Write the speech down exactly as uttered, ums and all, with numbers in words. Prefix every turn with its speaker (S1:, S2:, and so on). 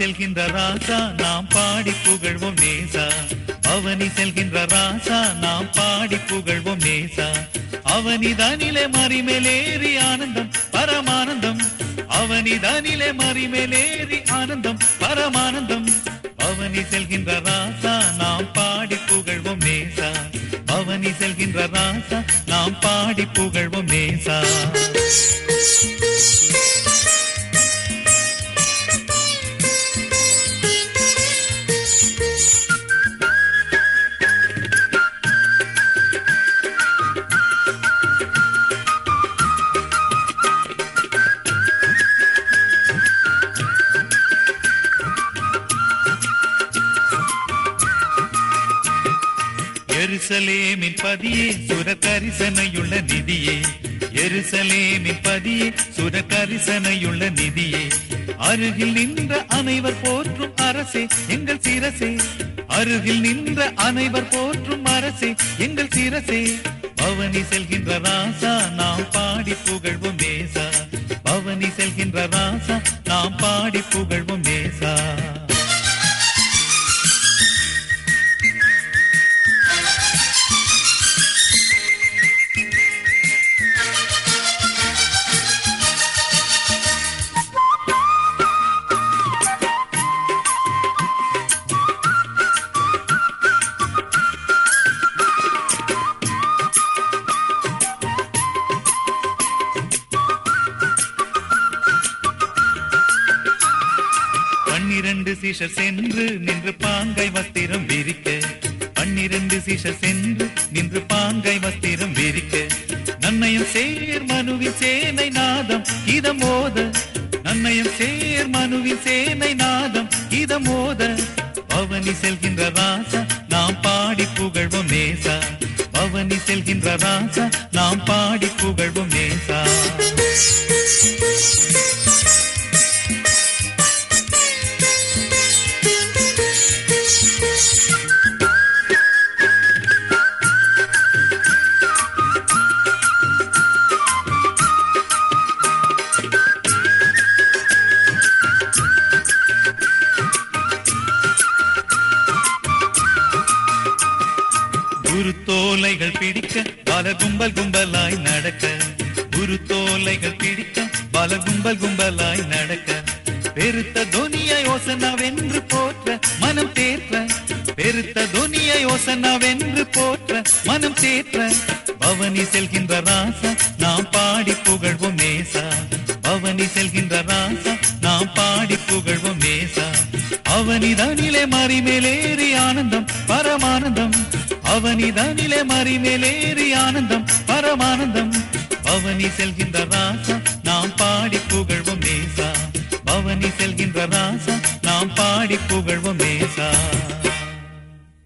S1: செல்கின்ற ராசா நாம் பாடி புகழ்வோம் நேசா. அவனி செல்கின்ற ராசா நாம் பாடி புகழ்வோம் நேசா. அவனிதானிலே மறிமேலேறி ஆனந்தம் பரமானந்தம். அவனிதானிலே மறிமேலேறி ஆனந்தம் பரமானந்தம். அவனி செல்கின்ற ராசா நாம் பாடி புகழ்வோம் நேசா. அவனி செல்கின்ற ராசா நாம் பாடி புகழ்வோம் நேசா. எருசலேமின் பதியே சுரகரிசனையுள்ள நிதியே. எருசலேமின் பதியே சுரகரிசனையுள்ள நிதியே. அருகில் நின்ற அனைவர் போற்றும் அரசே எங்கள் சிரசே. அருகில் நின்ற அனைவர் போற்றும் அரசே எங்கள் சிரசே. பவனி செல்கின்ற ராசா நாம் பாடி புகழ்வோம் நேசா. பவனி செல்கின்ற ராசா நாம் பாடி புகழ்வோம் நேசா. பன்னிரண்டு சீஷர் சென்று நின்று பாங்கை வஸ்திரம் விரிக்க. பன்னிரண்டு சீஷர் சென்று நின்று பாங்கை வஸ்திரம் விரிக்க. நன்னயம் சேர் மனுவின் சேனை நாதம் இதமோத. நன்னயம் சேர் மனுவின் சேனை நாதம் இதமோத. பவனி செல்கின்ற ராசா நாம் பாடி புகழ்வோம் நேசா. பவனி செல்கின்ற ராசா நாம் பாடி புகழ்வோம் நேசா. குருத்தோலைகள் பிடிக்க பல கும்பல் கும்பலாய் நடக்க. குருத்தோலைகள் பிடிக்க பல கும்பல் கும்பலாய் நடக்க. பெருத்த தொனியை ஓசனா வென்று போற்ற மனம் தேற்ற. பெருத்த தொனியை ஓசனா வென்று போற்ற மனம் தேற்ற. பவனி செல்கின்ற ராசா நாம் பாடி புகழ்வோம் நேசா. பவனி செல்கின்ற ராசா நாம் பாடி புகழ்வோம் நேசா. அவனிதானிலே மறிமேலேறி ஆனந்தம் பரமானந்தம். அவனிதானிலே மறிமேலேறி ஆனந்தம் பரமானந்தம். பவனி செல்கின்ற ராசா நாம் பாடி புகழ்வோம் நேசா. பவனி செல்கின்ற ராசா நாம் பாடி புகழ்வோம் நேசா.